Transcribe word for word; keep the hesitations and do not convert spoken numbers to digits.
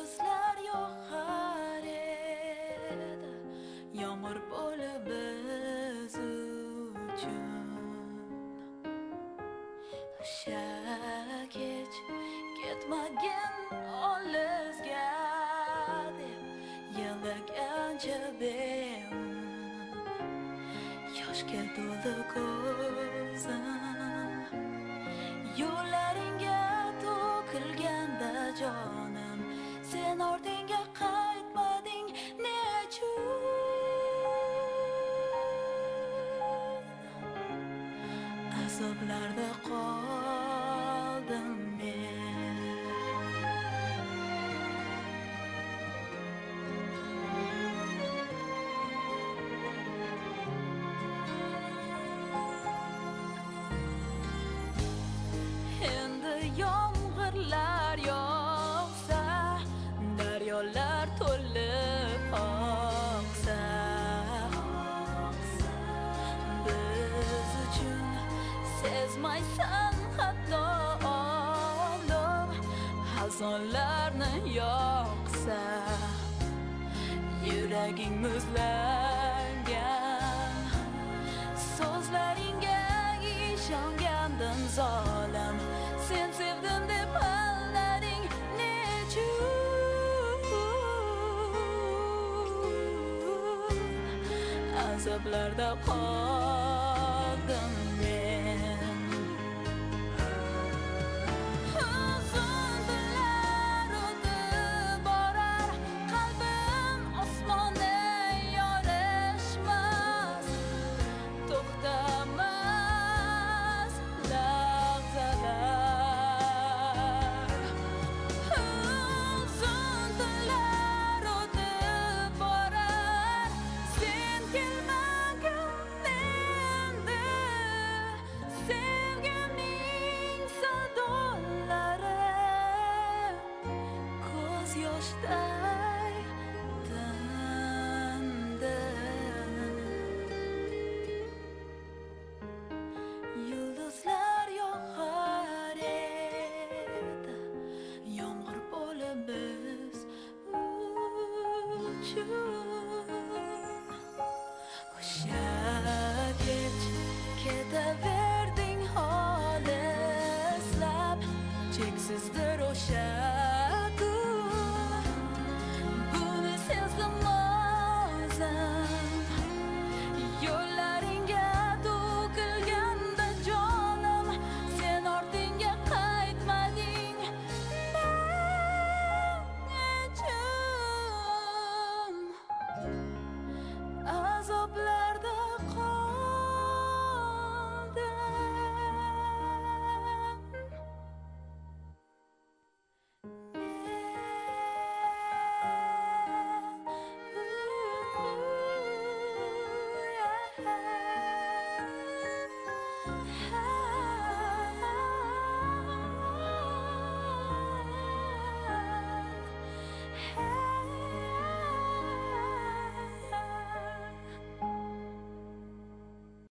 yulduzlar yo'qar edi, yomg'ir bo'lib biz uchun. O'sha kech ketmagin olisga deb yig'lagancha beun, yoshga to'ldi ko'zim. Yo'llaringga to'kilganda jonim, sen ortingga qaytmading nechun? Azoblarda qoldim men. Endi yomg'irlar yog'sa, daryolar to'lib oqsa, biz uchun sezmaysan hatto olib xazonlarni yoqsa, yuraging muzlagan so'zlaringga ishongandim zolim. Sen sevdim deb aldading nechun? Azoblarda qoldim men. Uzun tunlar o'tib borar, qalbim osmonda yorishmas, to'xtamas lahzalar. Uzun tunlar o'tib borar, sen kelmagan endi sevgimning sadolari ko'z yoshda